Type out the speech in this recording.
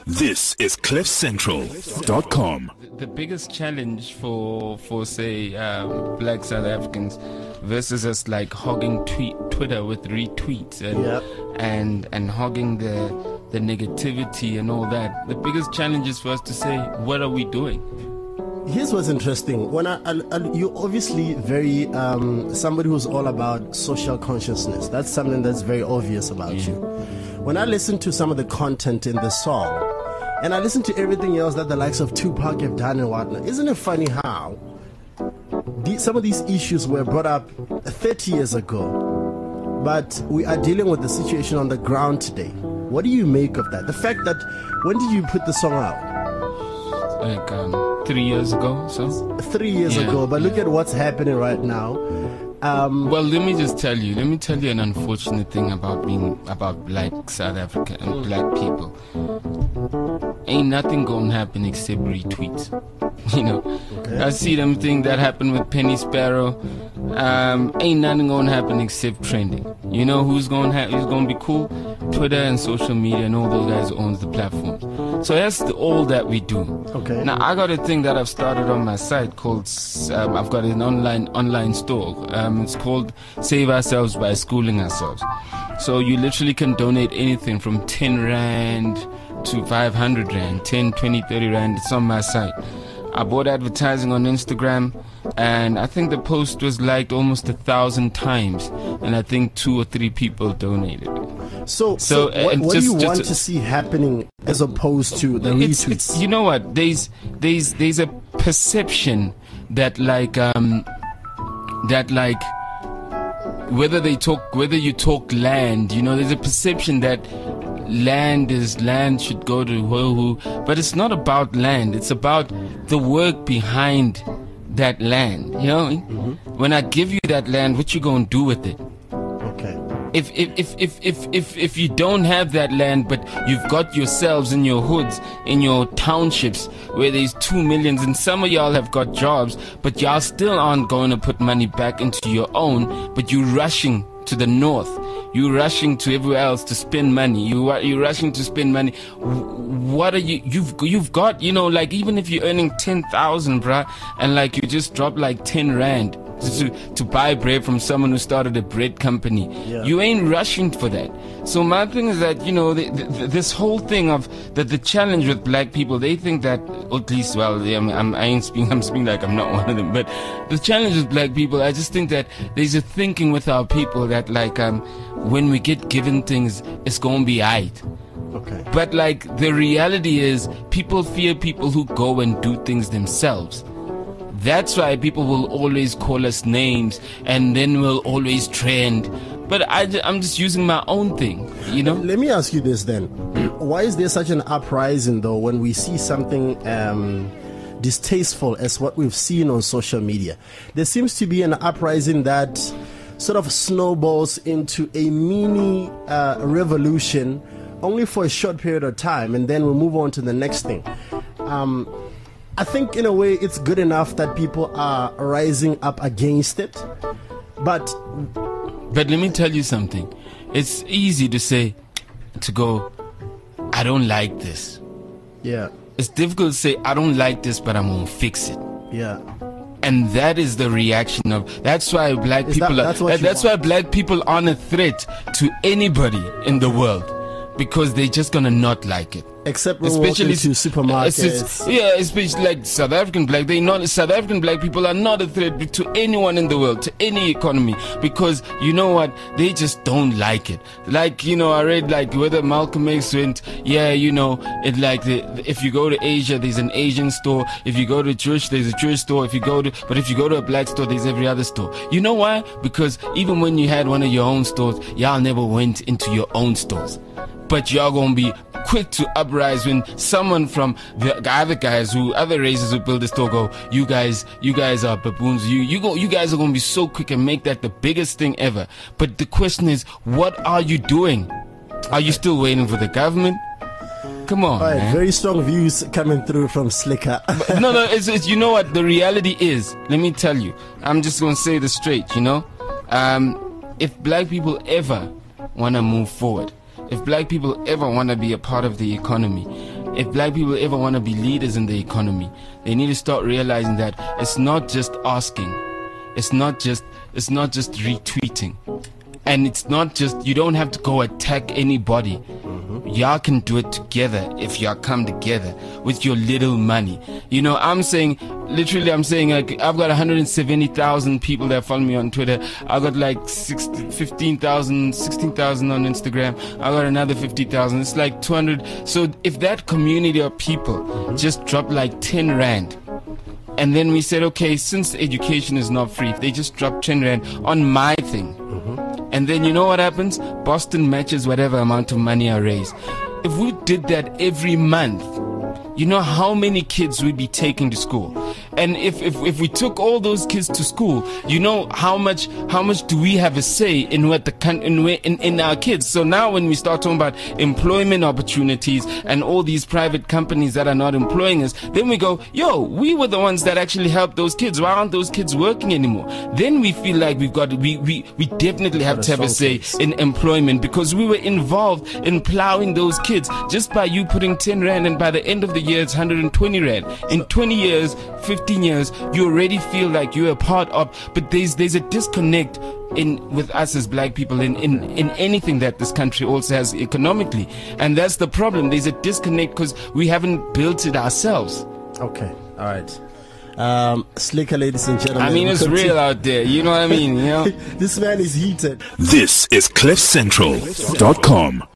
This is CliffCentral.com. The biggest challenge for say black South Africans versus us like hogging Twitter with retweets and hogging the negativity and all that. The biggest challenge is for us to say, what are we doing? Here's what's interesting. When you're obviously very somebody who's all about social consciousness. That's something that's very obvious about you. When I listen to some of the content in the song, and I listen to everything else that the likes of Tupac have done and whatnot, isn't it funny how some of these issues were brought up 30 years ago, but we are dealing with the situation on the ground today? What do you make of that? The fact that, when did you put the song out? Like 3 years ago, so 3 years ago, but look at what's happening right now. Well, let me tell you an unfortunate thing about black South Africa and black people. Ain't nothing gonna happen except retweets. Okay. I see them think that happened with Penny Sparrow. Ain't nothing gonna happen except trending. You know who's gonna be cool? Twitter and social media and all those guys owns the platforms. So that's all that we do. Okay. Now I got a thing that I've started on my site called I've got an online store. It's called Save Ourselves by Schooling Ourselves. So you literally can donate anything from 10 Rand to 500 Rand, 10, 20, 30 Rand. It's on my site. I bought advertising on Instagram, and I think the post was liked almost 1,000 times, and I think 2 or 3 people donated. So what do you want to see happening as opposed to the retweets? You know what? There's a perception that whether you talk land, there's a perception that land should go to who, but it's not about land. It's about the work behind that land. When I give you that land, what you gonna do with it? Okay. If you don't have that land, but you've got yourselves in your hoods, in your townships, where there's 2 million, and some of y'all have got jobs, but y'all still aren't going to put money back into your own, but you're rushing to the north. You're rushing to everywhere else to spend money. You're rushing to spend money. What are you've got, like, even if you're earning 10,000, bruh, and like you just drop like 10 Rand to buy bread from someone who started a bread company. You ain't rushing for that. So my thing is that, this whole thing of the challenge with black people, they think that, or at least, well, I'm speaking like I'm not one of them, but the challenge with black people, I just think that there's a thinking with our people that, like, when we get given things, it's gonna be aight. Okay. But like, the reality is, people fear people who go and do things themselves. That's why people will always call us names, and then we'll always trend. But I'm just using my own thing, Let me ask you this then. Why is there such an uprising, though, when we see something distasteful as what we've seen on social media? There seems to be an uprising that sort of snowballs into a mini revolution only for a short period of time, and then we'll move on to the next thing. I think in a way it's good enough that people are rising up against it, but let me tell you something. It's easy to go, I don't like this. Yeah. It's difficult to say, I don't like this, but I'm gonna fix it. Yeah. And that is the reaction of. That's why black people why black people aren't a threat to anybody in the world, because they're just gonna not like it. Except when especially to supermarkets. Especially like South African black. South African black people are not a threat to anyone in the world, to any economy, because you know what? They just don't like it. Like, I read like whether Malcolm X went, it like if you go to Asia, there's an Asian store. If you go to Jewish, there's a Jewish store. If you go to a black store, there's every other store. You know why? Because even when you had one of your own stores, y'all never went into your own stores. But y'all gonna be quick to uprise when someone from the other races who build the store go, you guys are baboons. You guys are gonna be so quick and make that the biggest thing ever. But the question is, what are you doing? Are you still waiting for the government? Come on, all right, man. Very strong views coming through from Slicker. No, it's you know what the reality is. Let me tell you. I'm just gonna say this straight. If black people ever wanna move forward, if black people ever want to be a part of the economy, if black people ever want to be leaders in the economy, they need to start realizing that it's not just asking, it's not just retweeting, and it's not just, you don't have to go attack anybody. Y'all can do it together if y'all come together with your little money. You know, I'm saying like, I've got 170,000 people that follow me on Twitter. I've got like 16,000 on Instagram. I've got another 50,000. It's like 200. So if that community of people just drop like 10 rand, and then we said, okay, since education is not free, if they just drop 10 rand on my thing, and then you know what happens? Boston matches whatever amount of money I raise. If we did that every month, you know how many kids we'd be taking to school? And if we took all those kids to school, you know how much do we have a say in what in our kids? So now when we start talking about employment opportunities and all these private companies that are not employing us, then we go, yo, we were the ones that actually helped those kids. Why aren't those kids working anymore? Then we feel like we definitely have to have a say in employment, because we were involved in plowing those kids just by you putting 10 rand, and by the end of the year it's 120 rand. In 20 years, 15 years, you already feel like you're a part of, but there's a disconnect with us as black people in anything that this country also has economically, and that's the problem. There's a disconnect because we haven't built it ourselves. Okay, all right. Slicker, ladies and gentlemen. I mean, it's real out there. You know what I mean? You know, this man is heated. This is CliffCentral.com.